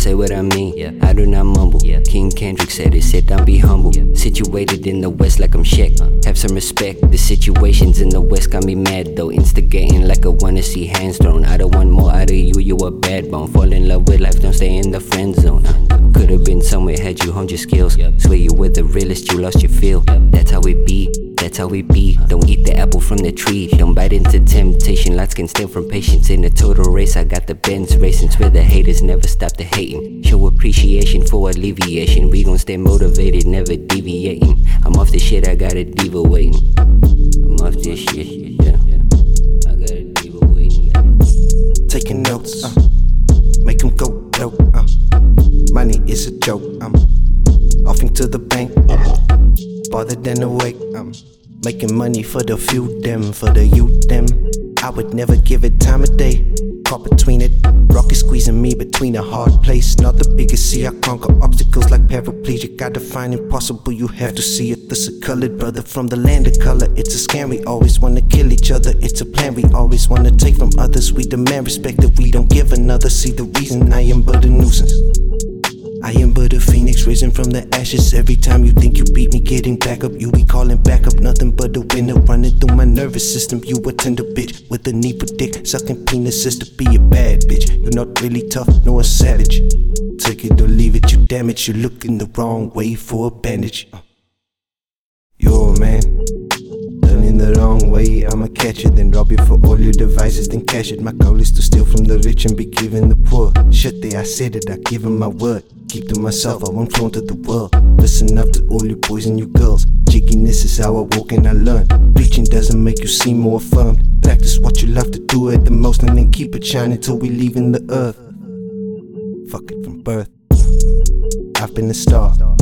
say what I mean. I do not mumble. King Kendrick said it, sit down, be humble. Situated in the West like I'm Shaq. Have some respect. The situations in the West got me mad though. Instigating like I wanna see hands thrown. I don't want more out of you, you a bad bone. Fall in love with life, don't stay in the friend zone. Could've been somewhere, had you honed your skills. Swear you were the realest, you lost your feel. That's how it be. That's how we be. Don't eat the apple from the tree. Don't bite into temptation. Lots can stem from patience. In a total race, I got the Benz racing. Swear the haters never stop the hating. Show appreciation for alleviation. We gon' stay motivated, never deviating. I'm off this shit, I got a diva waiting. I'm off this shit, yeah. I got a diva waiting. Taking notes, make them go dope. Money is a joke. Off into the bank, farther than awake. Making money for the few, them, for the youth, them. I would never give it time of day. Caught between it, rock is squeezing me between a hard place. Not the biggest, see I conquer obstacles like paraplegic. I define impossible, you have to see it. This a colored brother from the land of color. It's a scam, we always wanna kill each other. It's a plan, we always wanna take from others. We demand respect that we don't give another. See the reason I am but a nuisance. I am but a phoenix risen from the ashes. Every time you think you beat me, getting back up, you be calling back up. Nothing but a winner running through my nervous system. You a tender bitch with a need for dick, sucking penises to be a bad bitch. You're not really tough, nor a savage. Take it or leave it, you damage. You looking the wrong way for a bandage. Yo man, turning the wrong way, I'ma catch it. Then rob you for all your devices, then cash it. My goal is to steal from the rich and be giving the poor. Shit there, I said it, I give them my word. Keep to myself, I won't flaunt to the world. Listen up to all you boys and you girls. Jigginess is how I walk and I learn. Preaching doesn't make you seem more affirmed. Practice what you love to do at the most, and then keep it shining till we leaving the earth. Fuck it from birth, I've been a star.